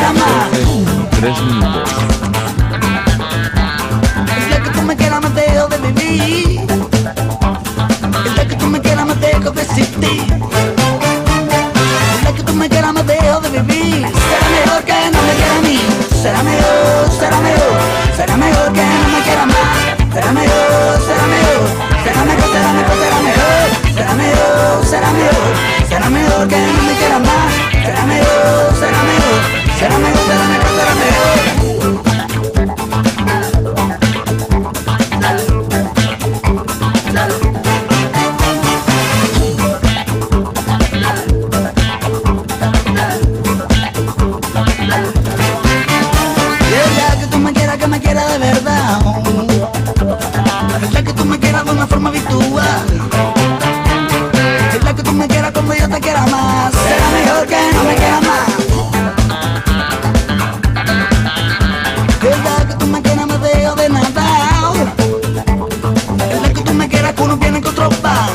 quieras más. 3 minutos. El día que tú me quieras más dejo de vivir. El día que tú me quieras más dejo de existir. El día que tú me quieras más dejo de vivir. Será mejor que no me quiera a mí. Será mejor, será mejor. Será mejor que no me quiera más. Será mejor, será mejor. Será mejor, será mejor, será mejor. Será mejor, será mejor. Será mejor que no me quiera más. Será mejor, será mejor. Será mejor, será mejor, será mejor. Que me quiera de verdad, es la que tú me quieras de una forma habitual, es la que tú me quieras como yo te quiera más. Será mejor que no me quiera más. Es la que tú me quieras más de nada, es la que tú me quieras que uno viene con otro pan,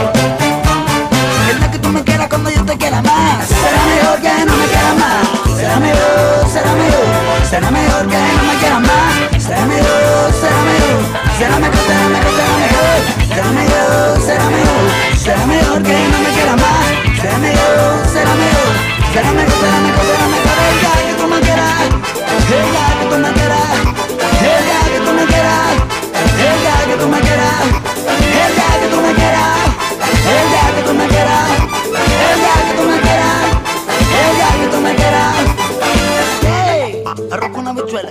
es la que tú me quieras cuando yo te quiera más. Será mejor que no me quiera más. Será mejor, será mejor. Será mejor que no me quiera más. Será mejor, será mejor. Será mejor, será mejor, será mejor. Será mejor, será mejor. Será mejor que no me quiera más. Será mejor, será mejor. Será mejor, será mejor, será mejor. Ella que tú me quieras. Ella que tú me quieras. Ella que tú me quieras. Ella que tú me quieras. Ella que tú me quieras. Ella que tú me quieras. Ella que tú me quieras. Ella que tú me quieras. Hey, arroz con habichuela.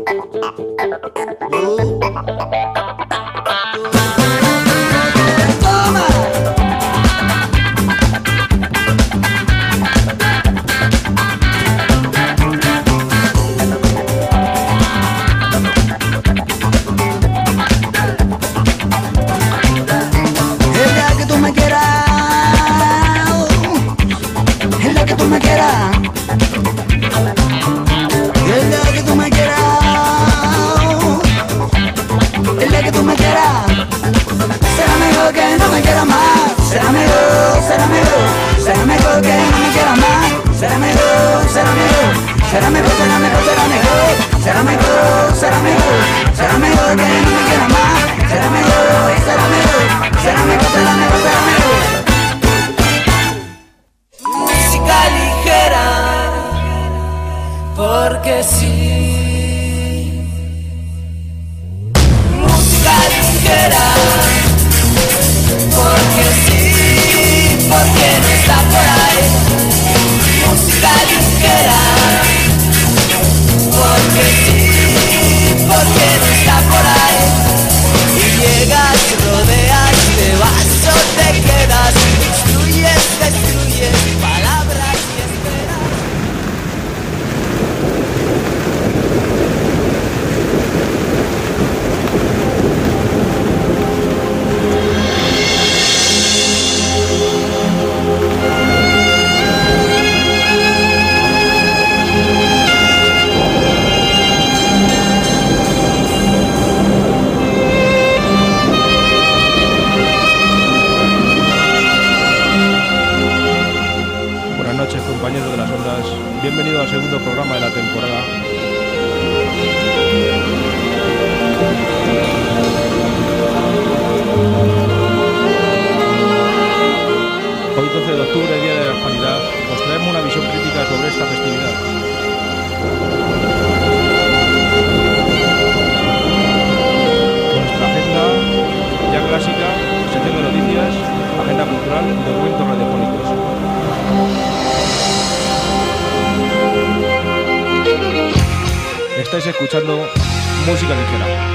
Toma. Es la que tú me quieras. Es la que tú me quieras. Es la que tú me quieras. Es la que tú me quieras. Será mejor que no me quiera más. Será mejor, será mejor. Será mejor que no me quiera más. Será mejor, será mejor. Será mejor, será mejor, será mejor. Será mejor, será mejor. Será mejor que no me quiera más. Será mejor, será mejor. Será mejor, será mejor, será mejor. Música ligera, porque sí. Música ligera, porque sí, porque no está por ahí. Música ligera, porque sí, porque no está por ahí. Y llegas, rodeas, te vas o te quedas, destruyes, destruyes palabras y esperas. Compañeros de las ondas, bienvenido al segundo programa de la temporada. Hoy 12 de octubre, Día de la Hispanidad, os traemos una visión crítica sobre esta festividad. Nuestra agenda ya clásica, sección de noticias, agenda cultural y documentos radiofónicos. Estáis escuchando música ligera.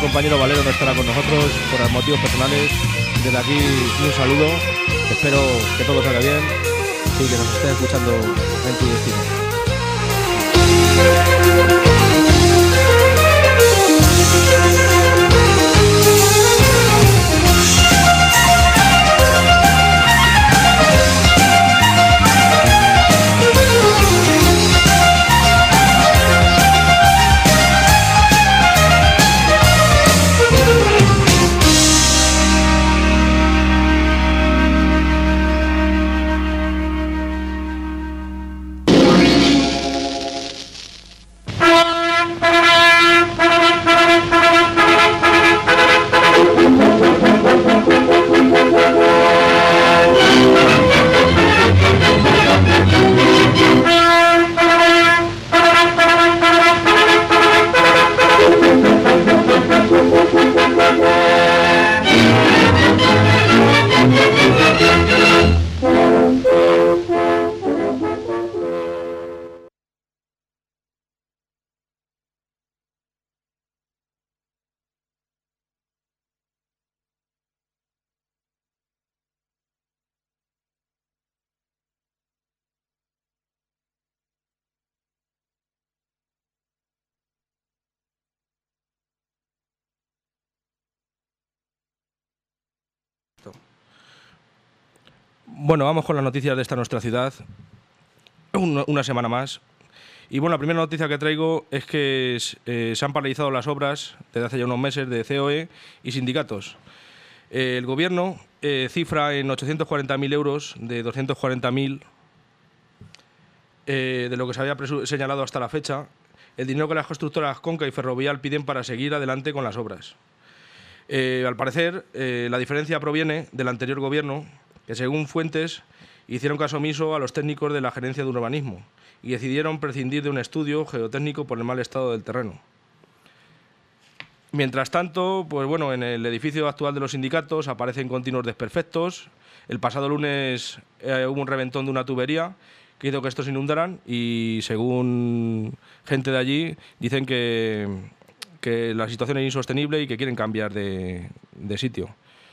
compañero Valero no estará con nosotros por motivos personales. Desde aquí un saludo, espero que todo salga bien y que nos estés escuchando en tu destino. Bueno, vamos con las noticias de esta nuestra ciudad, una semana más. Y bueno, la primera noticia que traigo es que se han paralizado las obras desde hace ya unos meses de COE y sindicatos. El gobierno cifra en 840.000 euros de 240.000 de lo que se había señalado hasta la fecha, el dinero que las constructoras Conca y Ferrovial piden para seguir adelante con las obras. Al parecer, la diferencia proviene del anterior gobierno, que según fuentes hicieron caso omiso a los técnicos de la Gerencia de Urbanismo y decidieron prescindir de un estudio geotécnico por el mal estado del terreno. Mientras tanto, pues bueno, en el edificio actual de los sindicatos aparecen continuos desperfectos. El pasado lunes hubo un reventón de una tubería que hizo que estos se inundaran y, según gente de allí, dicen que la situación es insostenible y que quieren cambiar de sitio.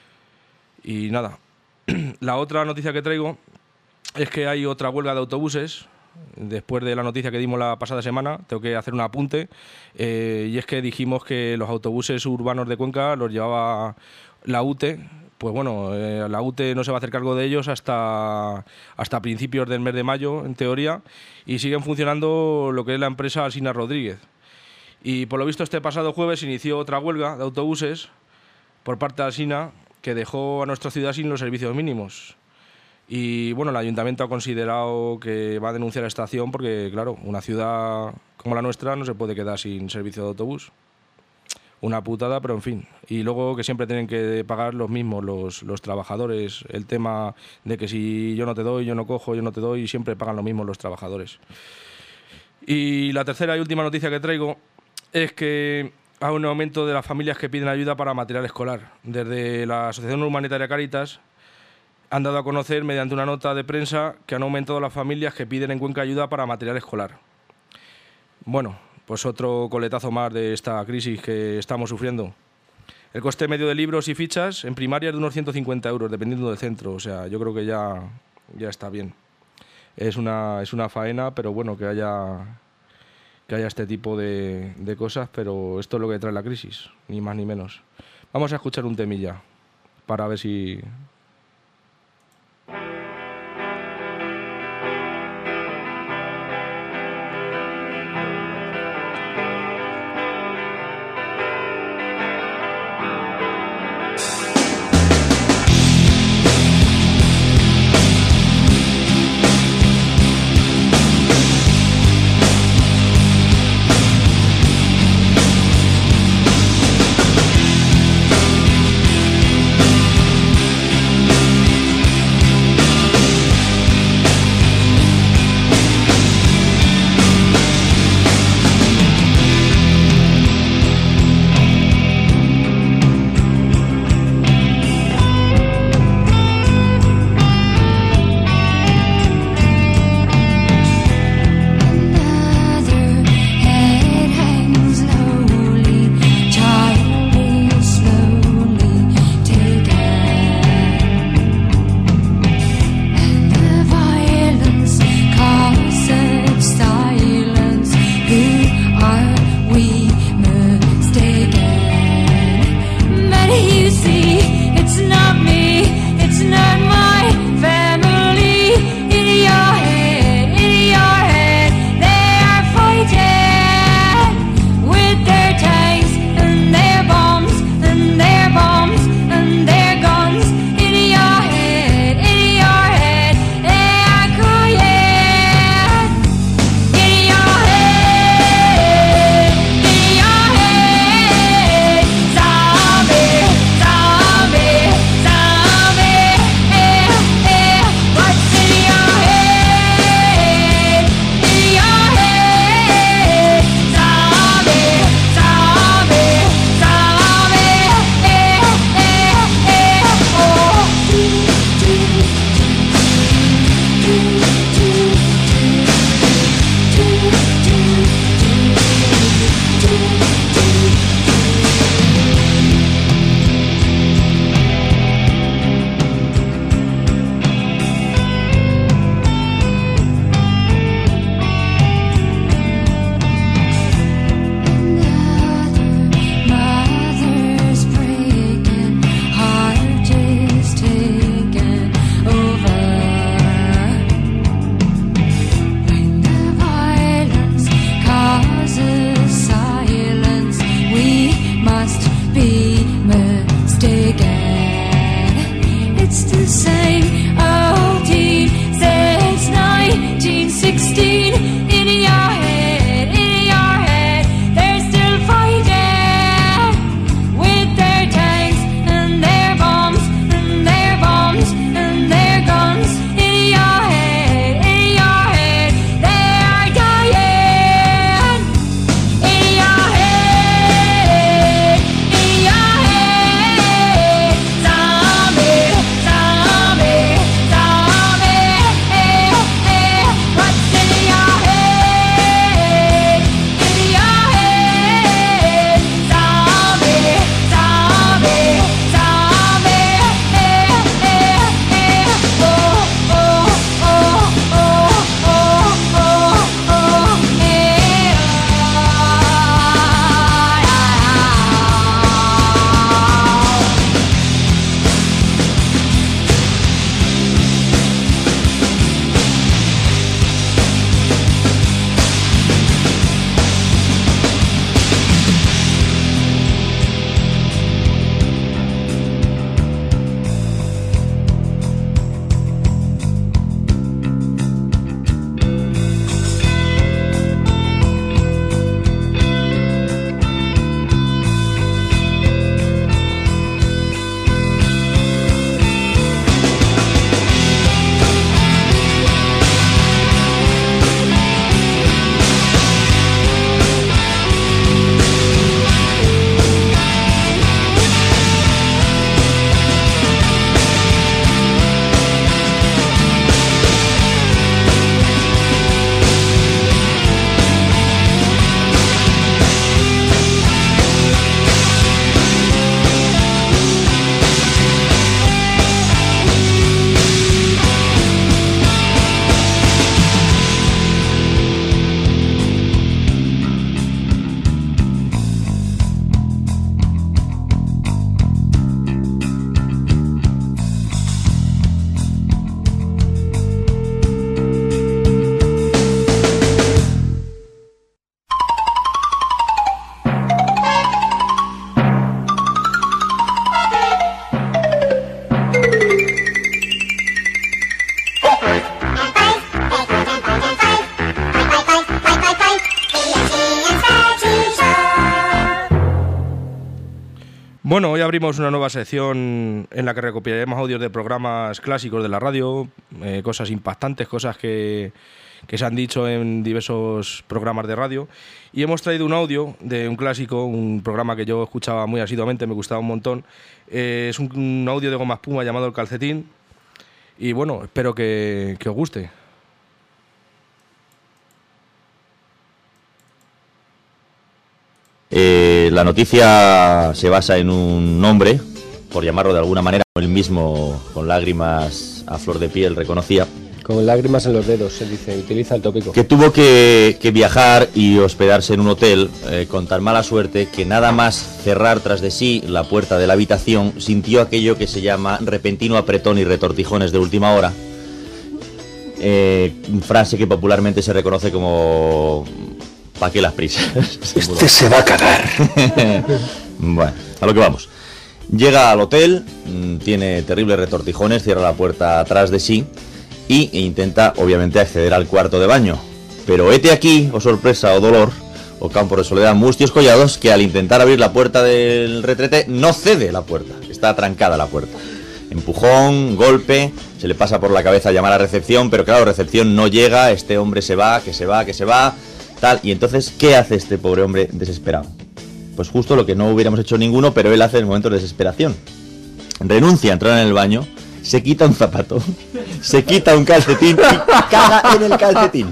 Y nada. La otra noticia que traigo es que hay otra huelga de autobuses. Después de la noticia que dimos la pasada semana, tengo que hacer un apunte, y es que dijimos que los autobuses urbanos de Cuenca los llevaba la UTE. Pues bueno, la UTE no se va a hacer cargo de ellos hasta principios del mes de mayo, en teoría, y siguen funcionando lo que es la empresa Alsina Rodríguez. Y por lo visto este pasado jueves inició otra huelga de autobuses por parte de Alsina, que dejó a nuestra ciudad sin los servicios mínimos. Y bueno, el ayuntamiento ha considerado que va a denunciar esta acción porque, claro, una ciudad como la nuestra no se puede quedar sin servicio de autobús. Una putada, pero en fin. Y luego que siempre tienen que pagar los mismos, los trabajadores. El tema de que si yo no te doy, yo no cojo, yo no te doy, y siempre pagan lo mismo los trabajadores. Y la tercera y última noticia que traigo es que hay un aumento de las familias que piden ayuda para material escolar. Desde la Asociación Humanitaria Cáritas han dado a conocer mediante una nota de prensa que han aumentado las familias que piden en Cuenca ayuda para material escolar. Bueno, pues otro coletazo más de esta crisis que estamos sufriendo. El coste medio de libros y fichas en primaria es de unos 150 euros, dependiendo del centro. O sea, yo creo que ya está bien. Es una faena, pero bueno, que haya este tipo de cosas, pero esto es lo que trae la crisis, ni más ni menos. Vamos a escuchar un temilla para ver si... Bueno, hoy abrimos una nueva sección en la que recopilaremos audios de programas clásicos de la radio, cosas impactantes, cosas que se han dicho en diversos programas de radio. Y hemos traído un audio de un clásico, un programa que yo escuchaba muy asiduamente, me gustaba un montón. Es un audio de Goma Espuma llamado El Calcetín. Y bueno, espero que os guste. La noticia se basa en un hombre, por llamarlo de alguna manera, él mismo con lágrimas a flor de piel reconocía. Con lágrimas en los dedos, se dice, utiliza el tópico. Que tuvo que viajar y hospedarse en un hotel con tan mala suerte que nada más cerrar tras de sí la puerta de la habitación sintió aquello que se llama repentino apretón y retortijones de última hora. Frase que popularmente se reconoce como ¿pa' qué las prisas? Este se va a cagar. Bueno, a lo que vamos. Llega al hotel, tiene terribles retortijones, cierra la puerta atrás de sí e intenta obviamente acceder al cuarto de baño. Pero hete aquí, o sorpresa o dolor, o campo de soledad, mustios collados, que al intentar abrir la puerta del retrete no cede la puerta, está atrancada la puerta. Empujón, golpe, se le pasa por la cabeza llamar a recepción, pero claro, recepción no llega, este hombre se va, tal, y entonces, ¿qué hace este pobre hombre desesperado? Pues justo lo que no hubiéramos hecho ninguno, pero él hace en el momento de desesperación. Renuncia a entrar en el baño, se quita un zapato, se quita un calcetín y caga en el calcetín.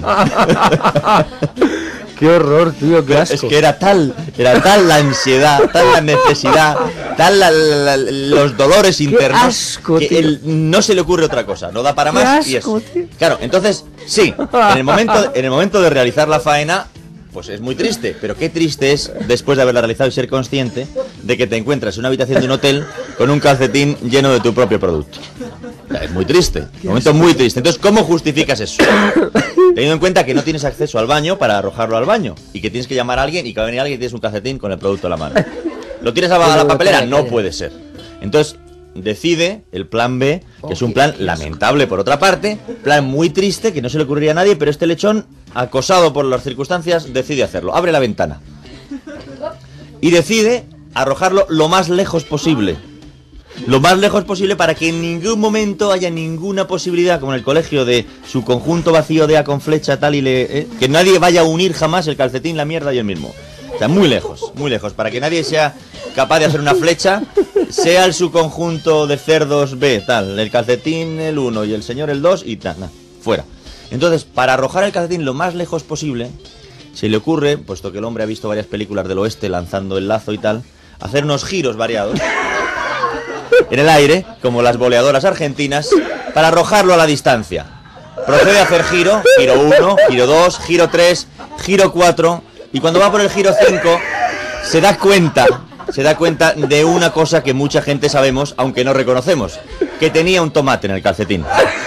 ¡Qué horror, tío! ¡Qué asco! Es que era tal la ansiedad, tal la necesidad, tal los dolores internos, asco, que tío. él no se le ocurre otra cosa, no da para más y eso. Claro, entonces, sí, en el momento de realizar la faena, pues es muy triste, pero qué triste es después de haberla realizado y ser consciente de que te encuentras en una habitación de un hotel con un calcetín lleno de tu propio producto. O sea, es muy triste, un momento muy triste. Entonces, ¿cómo justificas eso? Teniendo en cuenta que no tienes acceso al baño para arrojarlo al baño y que tienes que llamar a alguien y que va a venir alguien y tienes un calcetín con el producto en la mano. ¿Lo tienes a la papelera? No puede ser. Entonces, decide el plan B, que es un plan lamentable por otra parte, plan muy triste que no se le ocurriría a nadie, pero este lechón, acosado por las circunstancias, decide hacerlo. Abre la ventana y decide arrojarlo lo más lejos posible. Lo más lejos posible para que en ningún momento haya ninguna posibilidad, como en el colegio, de su conjunto vacío de A con flecha tal y que nadie vaya a unir jamás el calcetín, la mierda y el mismo. O sea, muy lejos, para que nadie sea capaz de hacer una flecha, sea el subconjunto de cerdos B, tal, el calcetín el 1 y el señor el 2 y tal, fuera. Entonces, para arrojar el calcetín lo más lejos posible, se le ocurre, puesto que el hombre ha visto varias películas del oeste lanzando el lazo y tal, hacer unos giros variados en el aire, como las boleadoras argentinas, para arrojarlo a la distancia. Procede a hacer giro 1, giro 2, giro 3, giro 4, y cuando va por el giro 5, se da cuenta de una cosa que mucha gente sabemos, aunque no reconocemos, que tenía un tomate en el calcetín.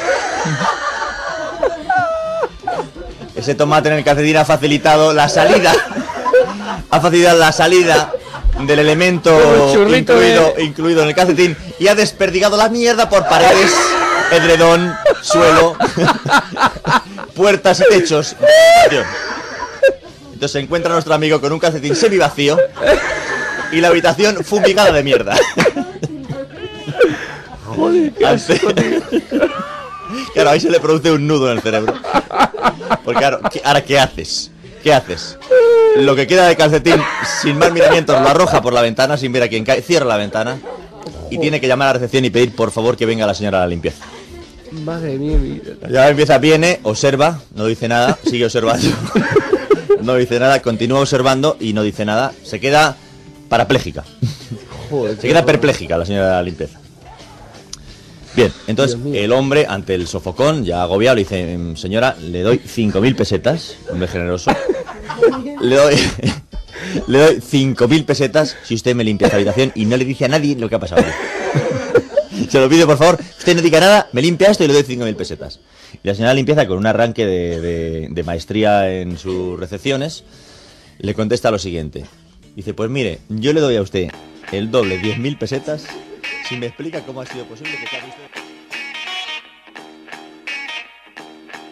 Ese tomate en el calcetín ha facilitado la salida del elemento incluido en el calcetín y ha desperdigado la mierda por paredes, edredón, suelo, puertas y techos. Entonces se encuentra nuestro amigo con un calcetín semivacío y la habitación fumigada de mierda. Joder, qué asco, Claro, ahí se le produce un nudo en el cerebro. Porque claro, ahora ¿qué haces? Lo que queda de calcetín, sin más miramientos, lo arroja por la ventana sin ver a quién cae, cierra la ventana y tiene que llamar a la recepción y pedir por favor que venga la señora a la limpieza. Madre mía, Ya empieza, viene, observa, no dice nada, sigue observando. No dice nada, continúa observando y no dice nada. Se queda parapléjica. Joder, se queda perpléjica la señora de la limpieza. Bien, entonces el hombre, ante el sofocón, ya agobiado, le dice: señora, le doy 5.000 pesetas, hombre generoso. Le doy 5.000 pesetas si usted me limpia esta habitación y no le dice a nadie lo que ha pasado. Se lo pido, por favor, usted no diga nada, me limpia esto y le doy 5.000 pesetas. Y la señora de limpieza, con un arranque de maestría en sus recepciones, le contesta lo siguiente. Dice: pues mire, yo le doy a usted el doble, 10.000 pesetas, si me explica cómo ha sido posible que cague usted.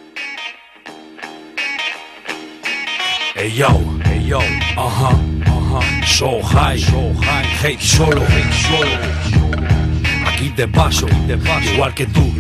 Hey yo, So high, hate solo. Aquí de paso, igual que tú,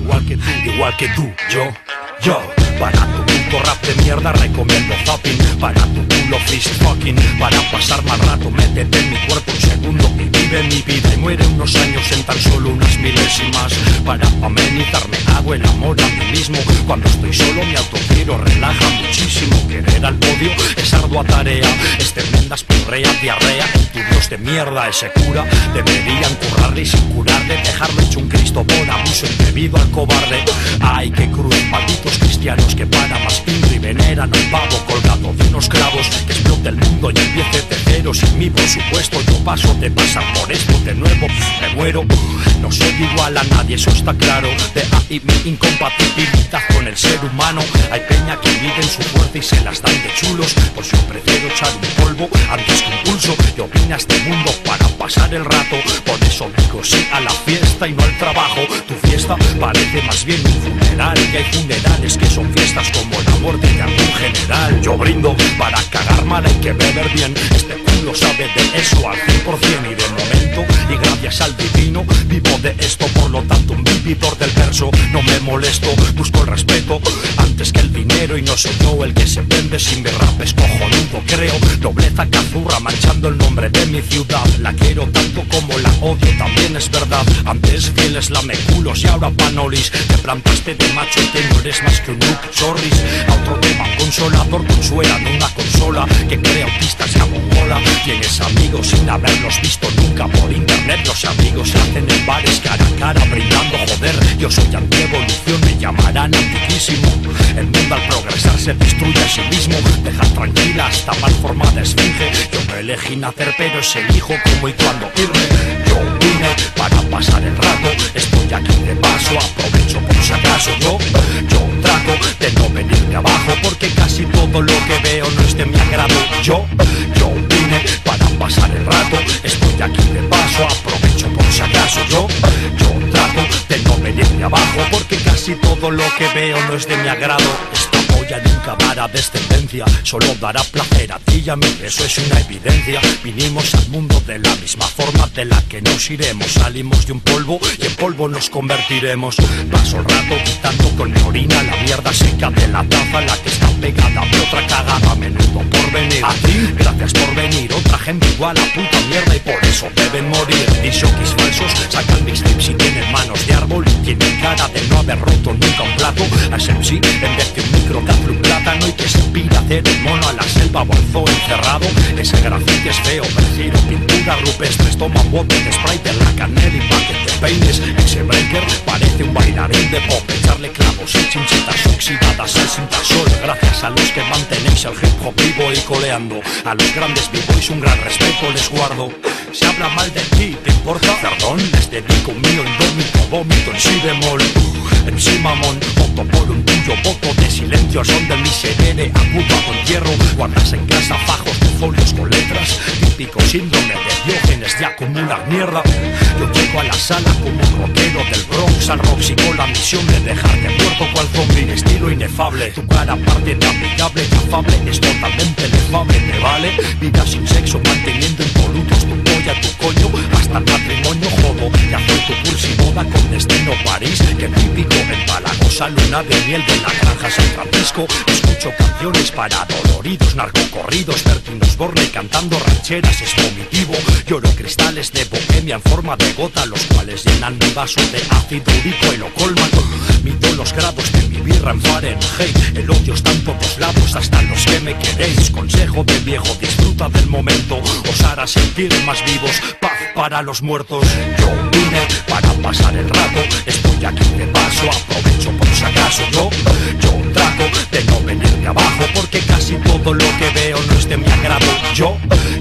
yo. Para tu puto rap de mierda recomiendo zapping. Para tu culo fist fucking. Para pasar mal rato métete en mi cuerpo un segundo y vive mi vida y muere unos años en tan solo unas milésimas. Para amenizarme hago el amor a mí mismo. Cuando estoy solo mi autogiro relaja muchísimo. Querer al podio es ardua tarea. Es tremendas piorreas, diarrea. En tu dios de mierda ese cura. Deberían currarle y sin curarle dejarlo hecho un Cristo por abuso indebido al cobarde. Ay, qué cruz, malditos cristianos que para más pinto y veneran al pavo colgado de unos clavos. Que explote el mundo y empiece de cero. Sin mí por supuesto yo paso de pasar por esto de nuevo. Me muero, no soy igual a nadie, eso está claro. De ahí mi incompatibilidad con el ser humano. Hay peña que miden su fuerza y se las dan de chulos. Pues yo prefiero echar un polvo antes que un pulso. Yo vine a este mundo para pasar el rato. Por eso digo sí a la fiesta y no al trabajo. Tu fiesta parece más bien un funeral. Y hay funerales que son fiestas como la muerte de algún general. Yo brindo para cagar mal, hay que beber bien. Este culo sabe de eso al 100% y de momento. Y gracias al divino vivo de esto. Por lo tanto un vividor del verso. No me molesto, busco el respeto antes que el dinero. Y no soy yo el que se vende. Si mi rap es cojonudo creo. Nobleza cazurra manchando el nombre de mi ciudad. La quiero tanto como la odio, también es verdad. Antes fieles lameculos y ahora panolis. Te plantaste de macho y que no eres más que un look, sorris. A otro tema, consolador consuelan una consola que crea autistas y a mongola. Tienes amigos sin haberlos visto nunca por internet. Los amigos se hacen en bares cara a cara brindando, joder. Yo soy antievolución, me llamarán antiquísimo. El mundo al progresar se destruye a sí mismo. Deja tranquila esta mal formada esfinge. Yo no elegí nacer pero es el hijo como y cuando irme. Yo vine para pasar el rato. Estoy aquí de paso, aprovecho por si acaso. Yo trato de no venir de abajo porque casi todo lo que veo no es de mi agrado. Yo vine para pasar el rato. Estoy aquí de paso, aprovecho por si acaso. Yo trato de no venir de abajo porque casi todo lo que veo no es de mi agrado. Esta polla nunca dará descendencia, solo dará placer a ti y a mí, eso es una evidencia. Vinimos al mundo de la misma forma de la que nos iremos. Salimos de un polvo y en polvo nos convertiremos. Paso el rato quitando con mi orina la mierda seca de la taza, la que está pegada de otra cagada. A menudo por venir a ti, gracias por venir. Otra gente igual a puta mierda y por eso deben morir. Disjockeys falsos sacan mixtapes y tienen manos de árbol y tienen cara de no haber roto nunca un plato. A SMC en vez de un micro que hace un plátano y que se pira hacer el mono a la selva o al zoo encerrado. Ese grafiti es feo, prefiero pintura rupestres. Toma un bote de spray de la canela y pa' que te peines. Ese breaker parece un bailarín de pop. Echarle clavos y chinchetas oxidadas al cintasol. Gracias a los que mantenéis el hip hop vivo y coleando. A los grandes b-boys un gran respeto les guardo. Se habla mal de ti, ¿te importa? Perdón, les dedico un mío indómito, vómito en si bemol. En si mamón, voto por un tuyo, voto de silencio al son del miserere agudo con hierro. Guardas en casa fajos de folios con letras. Típico síndrome de Diógenes de acumular mierda. Yo llego a la sala como un rockero del Bronx al Roxy con la misión de dejarte muerto cual zombie. Estilo inefable, tu cara parte de amigable y afable es totalmente inefable, ¿me vale? Vida sin sexo, manteniendo impolutos tu polla, tu coño, hasta el matrimonio jodo. Y hacer tu cursi boda con destino París. Que típico, empalagosa luna de miel de la granja San Francisco. Escucho canciones para doloridos, narcocorridos. Bertín Osborne cantando rancheras, es vomitivo. Lloro cristales de bohemia en forma de gota, los cuales llenan mi vaso de ácido úrico y lo colman. Mido los grados de mi birra en Fahrenheit. El odio está en todos lados, hasta los que me queréis. Consejo de viejo, disfruta del momento. Os hará sentir más vivos, paz para los muertos. Yo vine para pasar el rato. Estoy aquí de paso, aprovecho por si acaso. Yo trato de no venir de abajo porque casi todo lo que veo no es de mi agrado. Yo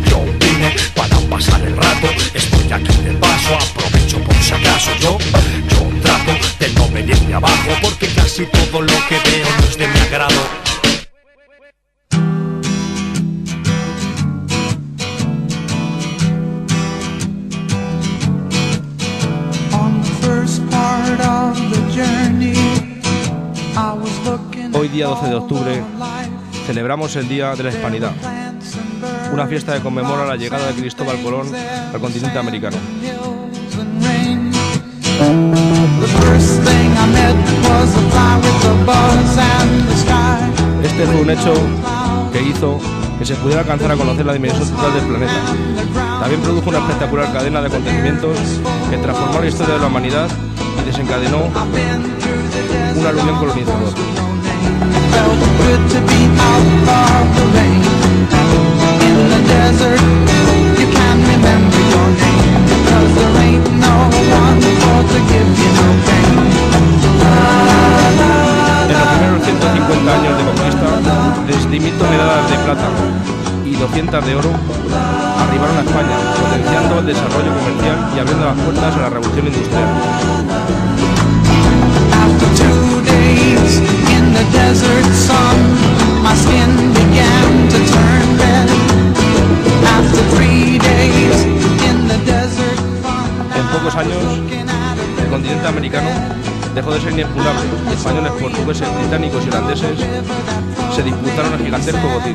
vine para pasar el rato. Estoy aquí de paso, aprovecho por si acaso. Yo trato de no venir de abajo porque casi todo lo que veo no es de mi agrado. Hoy día 12 de octubre celebramos el Día de la Hispanidad. una fiesta que conmemora la llegada de Cristóbal Colón al continente americano. Este fue un hecho que hizo que se pudiera alcanzar a conocer la dimensión total del planeta. También produjo una espectacular cadena de acontecimientos que transformó la historia de la humanidad y desencadenó una aluvión colonizadora. En los primeros 150 años de conquista, desde 1000 toneladas de plata y 200 de oro arribaron a España, potenciando el desarrollo comercial y abriendo las puertas a la revolución industrial. En pocos años, el continente americano dejó de ser inexpugnable y españoles, portugueses, británicos y holandeses se disputaron el gigantesco botín.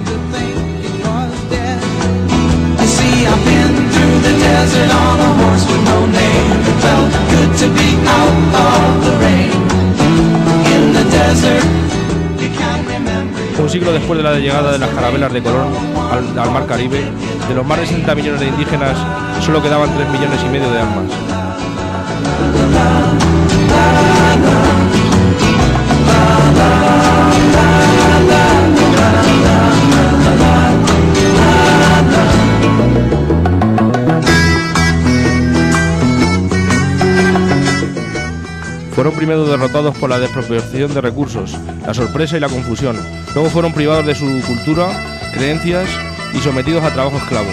Un siglo después de la llegada de las carabelas de Colón al mar Caribe, de los más de 60 millones de indígenas solo quedaban 3,5 millones de almas. Fueron primero derrotados por la desproporción de recursos, la sorpresa y la confusión. Luego fueron privados de su cultura, creencias y sometidos a trabajo esclavo.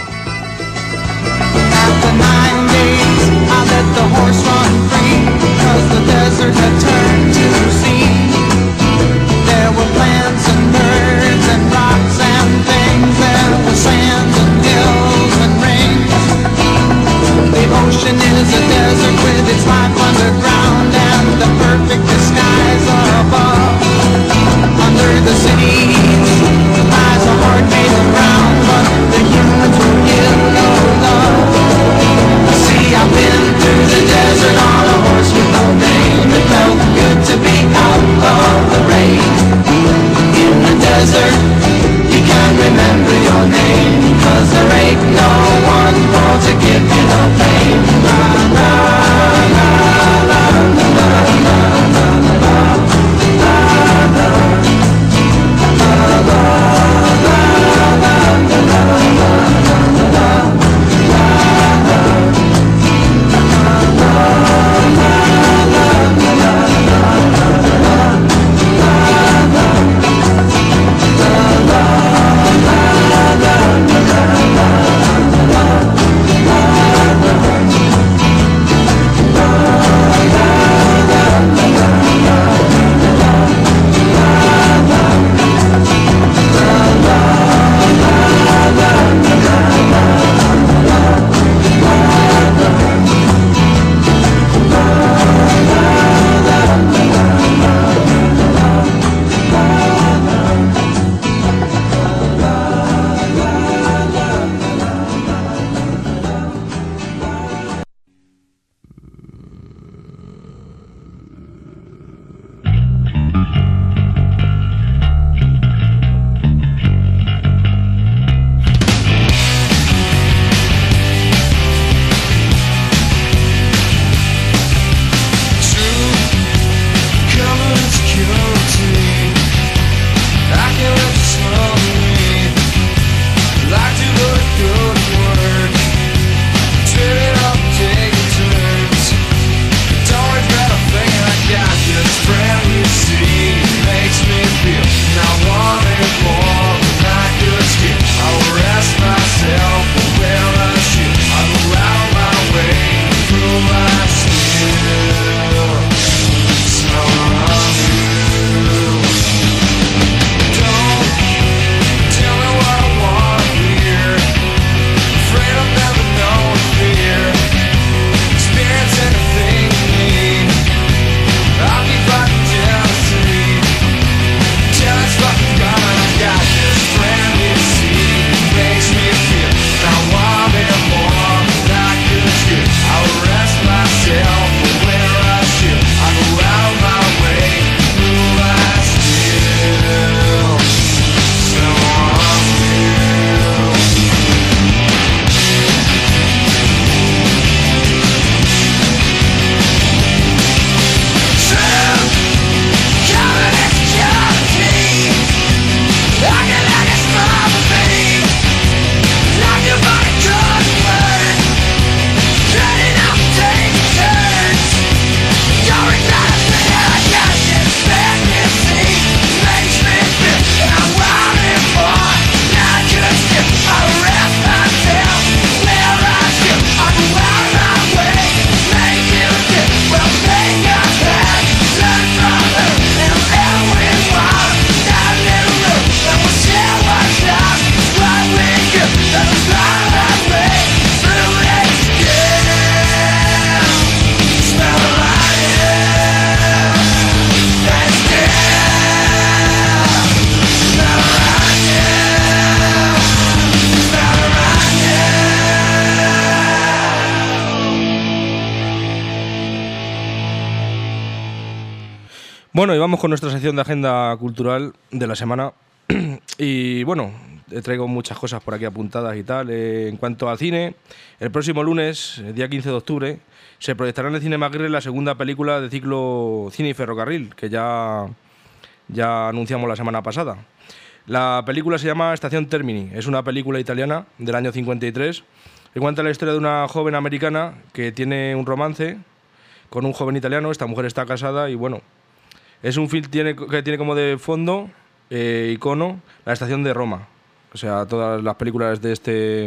Bueno, y vamos con nuestra sección de agenda cultural de la semana. Y bueno, traigo muchas cosas por aquí apuntadas y tal. En cuanto al cine, el próximo lunes, el día 15 de octubre, se proyectará en el Cinema Aguirre la segunda película del ciclo Cine y Ferrocarril, que ya anunciamos la semana pasada. La película se llama Estación Termini. Es una película italiana del año 53 que cuenta la historia de una joven americana que tiene un romance con un joven italiano. Esta mujer está casada y bueno, es un film que tiene como de fondo icono la estación de Roma. O sea, todas las películas de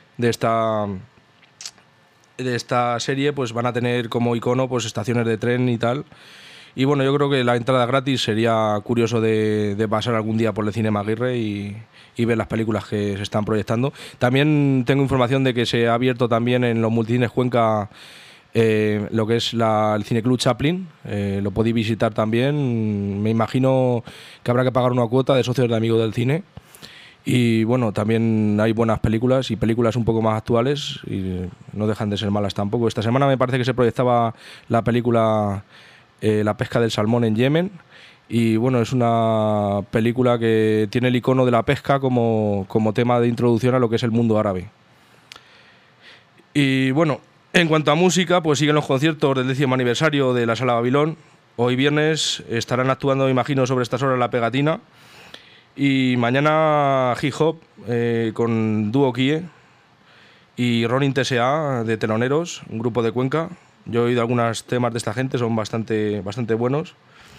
esta serie pues van a tener como icono pues estaciones de tren y tal. Y bueno, yo creo que la entrada gratis sería curioso de pasar algún día por el Cinema Aguirre y ver las películas que se están proyectando. También tengo información de que se ha abierto también en los multicines Cuenca lo que es el Cineclub Chaplin. Lo podéis visitar también. Me imagino que habrá que pagar una cuota de socios de Amigos del Cine. Y bueno, también hay buenas películas y películas un poco más actuales y no dejan de ser malas tampoco. Esta semana me parece que se proyectaba la película La pesca del salmón en Yemen y bueno, es una película que tiene el icono de la pesca como tema de introducción a lo que es el mundo árabe. Y bueno, en cuanto a música, pues siguen los conciertos del 10º aniversario de la Sala Babilón. Hoy viernes estarán actuando, me imagino, sobre estas horas La Pegatina. Y mañana hip hop con Dúo Kie y Ronin TSA de Teloneros, un grupo de Cuenca. Yo he oído algunos temas de esta gente, son bastante buenos.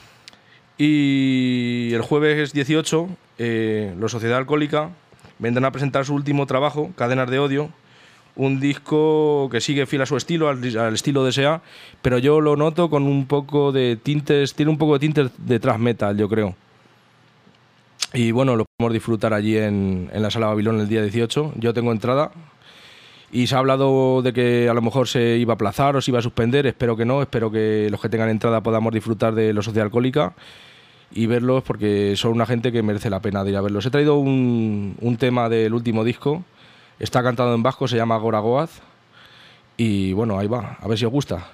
Y el jueves 18, los Sociedad Alcohólica vendrán a presentar su último trabajo, Cadenas de Odio, un disco que sigue fiel a su estilo, al estilo de S.A., pero yo lo noto con un poco de tintes, tiene un poco de tintes de thrash metal, yo creo. Y bueno, lo podemos disfrutar allí en la Sala Babilón el día 18. Yo tengo entrada. Y se ha hablado de que a lo mejor se iba a aplazar o se iba a suspender. Espero que no. Espero que los que tengan entrada podamos disfrutar de los Sociedad Alcohólica y verlos porque son una gente que merece la pena de ir a verlos. He traído un tema del último disco. Está cantado en vasco, se llama Goragoaz. Y bueno, ahí va. A ver si os gusta.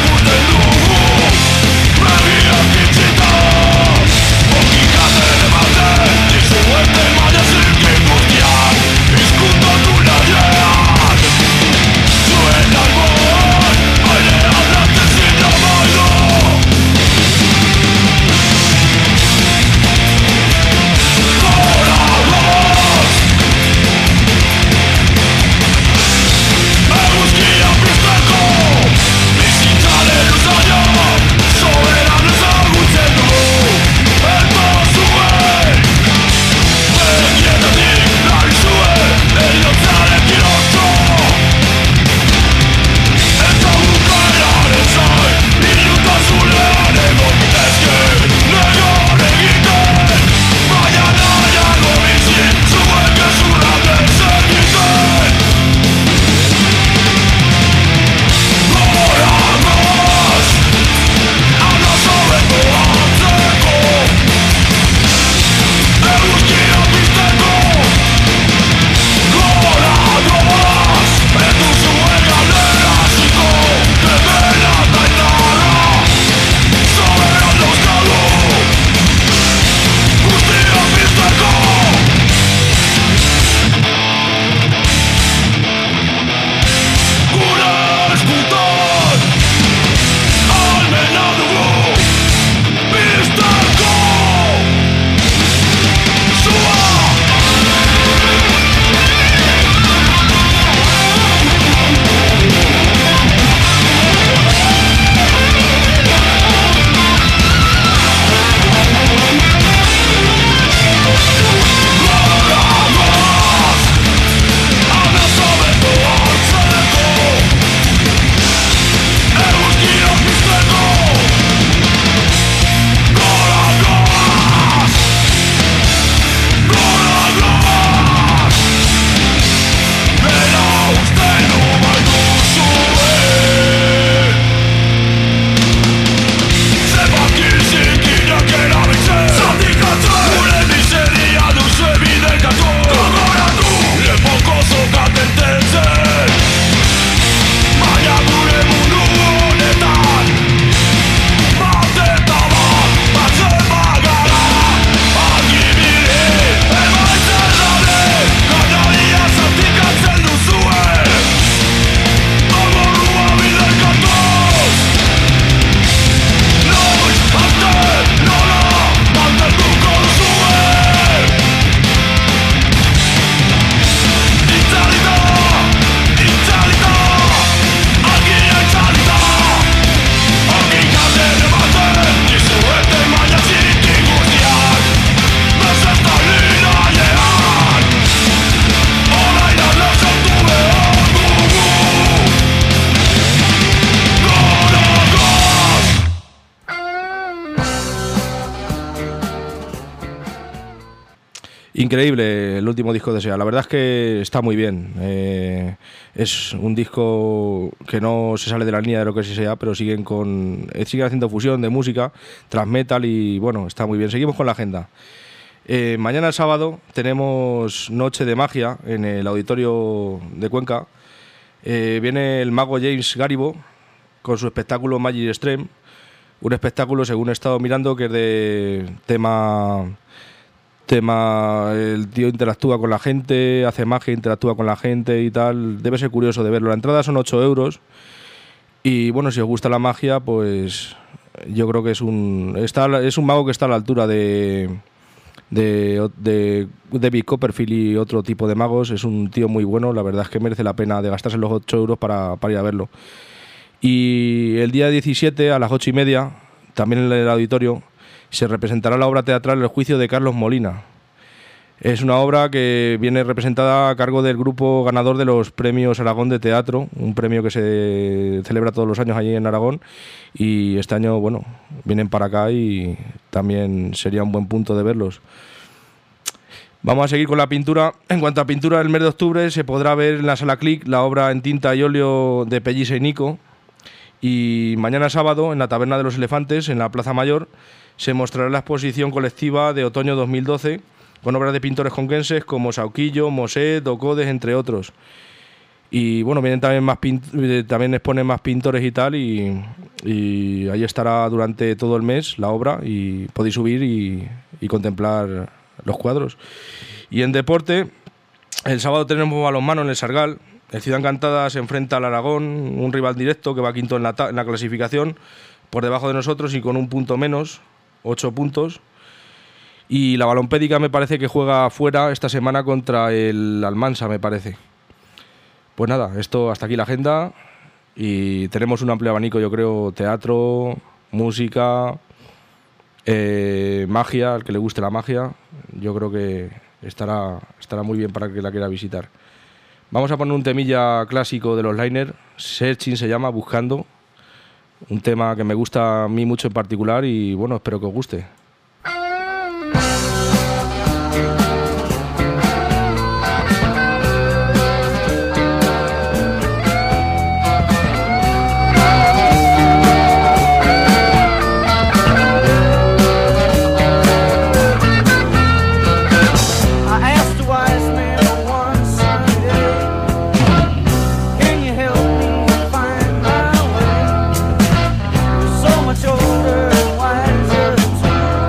Elebatu Increíble el último disco de SEA. La verdad es que está muy bien. Es un disco que no se sale de la línea de lo que es SEA, pero siguen haciendo fusión de música, thrash metal y bueno, está muy bien. Seguimos con la agenda. Mañana el sábado tenemos Noche de Magia en el Auditorio de Cuenca. Viene el mago James Garibo con su espectáculo Magic Extreme. Un espectáculo, según he estado mirando, que es de tema, el tío interactúa con la gente, hace magia, interactúa con la gente y tal. Debe ser curioso de verlo. La entrada son 8 euros y bueno, si os gusta la magia, pues yo creo que es un mago que está a la altura de David Copperfield y otro tipo de magos. Es un tío muy bueno, la verdad es que merece la pena de gastarse los 8 euros para ir a verlo. Y el día 17 a las 8:30, también en el auditorio, se representará la obra teatral El juicio de Carlos Molina. Es una obra que viene representada a cargo del grupo ganador de los premios Aragón de Teatro, un premio que se celebra todos los años allí en Aragón, y este año, bueno, vienen para acá y también sería un buen punto de verlos. Vamos a seguir con la pintura. En cuanto a pintura, el mes de octubre se podrá ver en la Sala Click la obra en tinta y óleo de Pellice y Nico. Y mañana sábado, en la Taberna de los Elefantes, en la Plaza Mayor, se mostrará la exposición colectiva de otoño 2012 con obras de pintores conquenses como Sauquillo, Moset, Ocodes, entre otros. Y bueno, vienen también también exponen más pintores y tal, y ahí estará durante todo el mes la obra y podéis subir y contemplar los cuadros. Y en deporte, el sábado tenemos balonmano en el Sargal. El Ciudad Encantada se enfrenta al Aragón, un rival directo que va quinto en la clasificación, por debajo de nosotros y con un punto menos, 8 puntos. Y la Balompédica me parece que juega fuera esta semana contra el Almansa, me parece. Pues nada, hasta aquí la agenda y tenemos un amplio abanico, yo creo, teatro, música, magia, al que le guste la magia, yo creo que estará muy bien para el que la quiera visitar. Vamos a poner un temilla clásico de los Liner, Searching se llama, Buscando, un tema que me gusta a mí mucho en particular y bueno, espero que os guste. So much older and wiser too.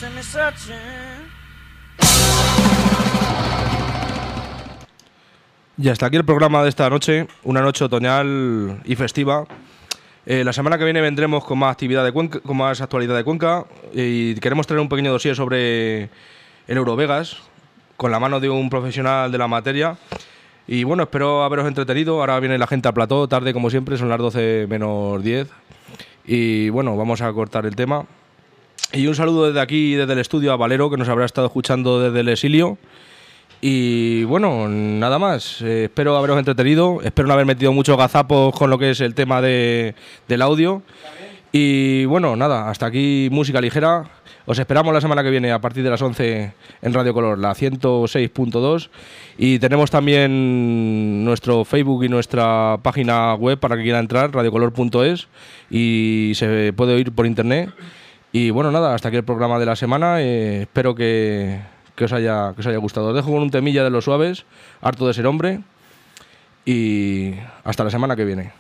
Y hasta aquí el programa de esta noche, una noche otoñal y festiva. La semana que viene vendremos con más actividad de Cuenca, con más actualidad de Cuenca, y queremos traer un pequeño dossier sobre el Eurovegas con la mano de un profesional de la materia. Y bueno, espero haberos entretenido. Ahora viene la gente al plató, tarde como siempre, son las 12 menos 10. Y bueno, vamos a cortar el tema. Y un saludo desde aquí, desde el estudio, a Valero, que nos habrá estado escuchando desde el exilio. Y bueno, nada más. Espero haberos entretenido. Espero no haber metido muchos gazapos con lo que es el tema del audio. Y bueno, nada, hasta aquí música ligera. Os esperamos la semana que viene a partir de las 11 en Radio Color, la 106.2. Y tenemos también nuestro Facebook y nuestra página web para que quiera entrar, radiocolor.es, y se puede oír por internet. Y bueno, nada, hasta aquí el programa de la semana. Espero que os haya gustado. Os dejo con un temilla de Los Suaves, Harto de ser hombre, y hasta la semana que viene.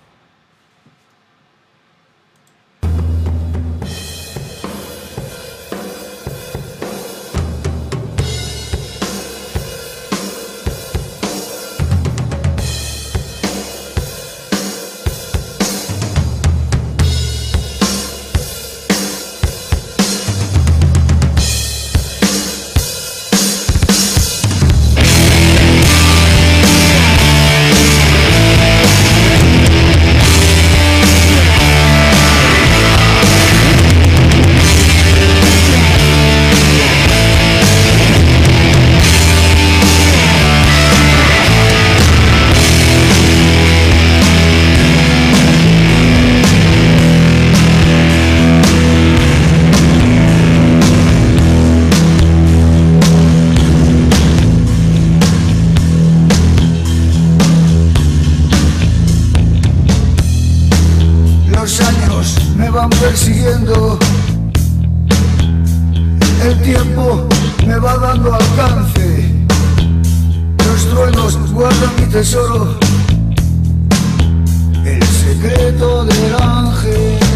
Persiguiendo, el tiempo me va dando alcance, los truenos guardan mi tesoro, el secreto del ángel.